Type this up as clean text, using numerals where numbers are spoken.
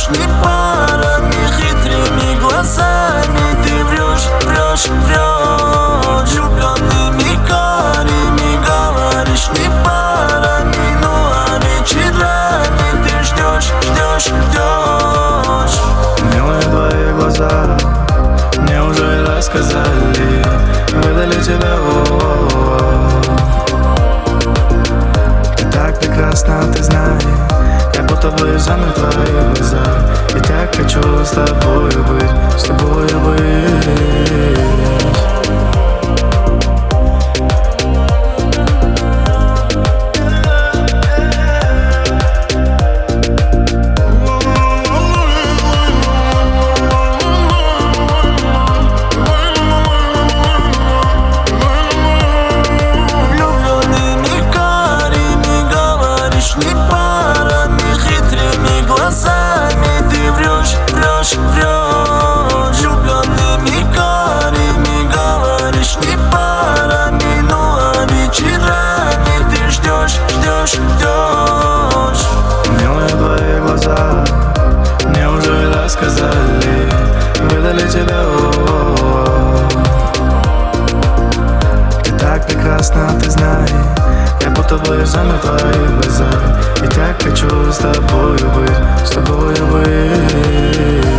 не парами, хитрыми глазами ты врешь, врешь, врешь. Влюбленными карими говоришь не парами, ну а вечерами ты ждешь, ждешь, ждешь. Милые твои глаза мне уже рассказали, выдали тебя, Ты так прекрасна, ты знаешь, я будто бы замер в твоих глазах. И так хочу с тобою быть, с тобою быть. Не парами, хитрыми глазами ты врешь, врешь, врешь. Влюбленными карими говоришь не парами, ну а вечерами ты ждешь, ждешь, ждешь. Милые твои глаза мне уже рассказали, выдали тебя, Ты так прекрасна, ты знаешь, я будто бы замер в твоих глазах. И так хочу с тобою быть, с тобою быть.